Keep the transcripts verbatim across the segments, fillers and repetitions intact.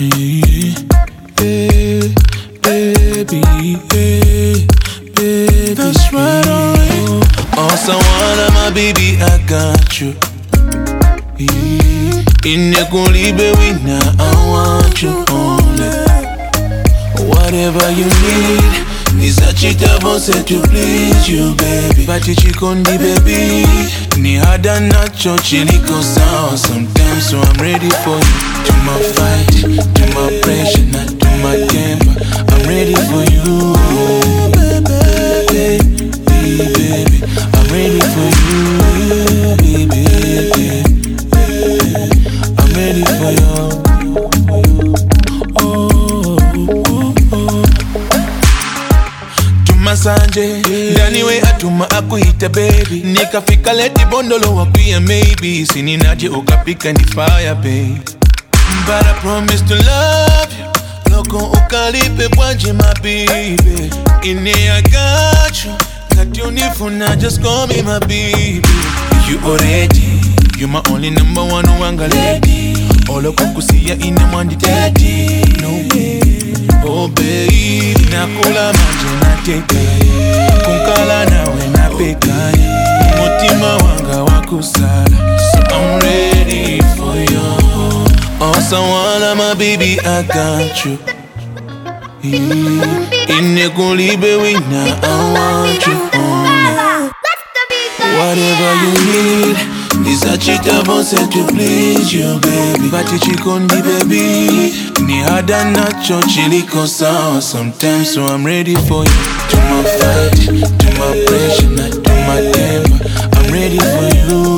Hey, hey, baby, hey, baby. That's right, alright. Oh, someone, my baby, I got you. In the Kulibe winner, I want you only. Whatever you need, Nisa chita vonse to please you, baby. Pati chikondi, baby. Ni hada nacho chiliko sawa sometimes, so I'm ready for you. To my fight, to my pressure, not to my temper. I'm ready for you, baby, baby. I'm ready for you, baby, baby. I'm ready for you. Oh, oh, oh. Tuma sanje, ndani we atuma akuita baby. Nikafika leti bondolo wakuye maybe. Sini naje ukapika ni fire babe. But I promise to love you. Loko ukalipe bwanje my baby. Ine I got you. Kati unifuna just call me my baby. You already. You my only number one wanga lady. Olo kukusiya ina mwandi daddy. No way, oh babe. Nakula manje na teka. Kunkala nawe na peka. Mutima wanga wakusala. So I'm ready for you. Oh someone, my baby, I got you. In the Kulibe winner, I want you only. Whatever you need, Nisa chita vonse to please you, baby. Pati chikondi, baby. Ni hada nacho chiliko sawa sometimes, so I'm ready for you. To my fight, to my pressure, not to my temper. I'm ready for you,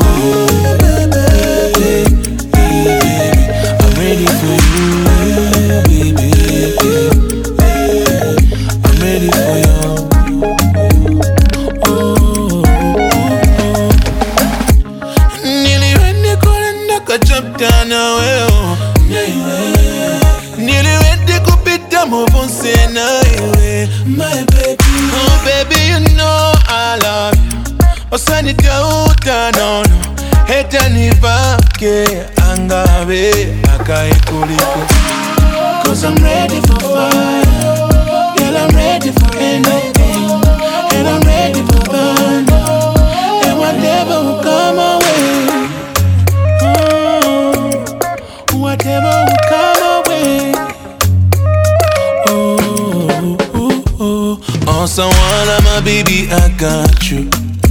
baby, baby. I'm ready for you, baby, baby. I'm ready for you. Chapter na wewe niliwende kupita muvunse na iwe my baby. Oh baby, you know I love you. Osani tauta no no heta nivake angabe akai kuliko. Cause I'm ready for fire. Girl, I'm ready for anything. And I'm ready for burn. And whatever will come my way, whatever will come away. Oh, oh, oh. Oh, someone, my baby, I got you.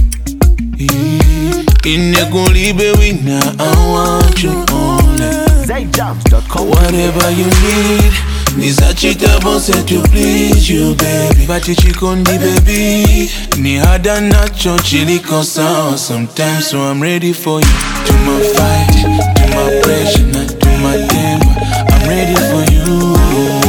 In the Kulibe winner, I want you only. Whatever you need, Nisa chita vonse to please you, baby. Pati chikondi, baby. Ni hada nacho chiliko sawa sometimes, so I'm ready for you. To my fight, to my pressure, not to my temper. I'm ready for you.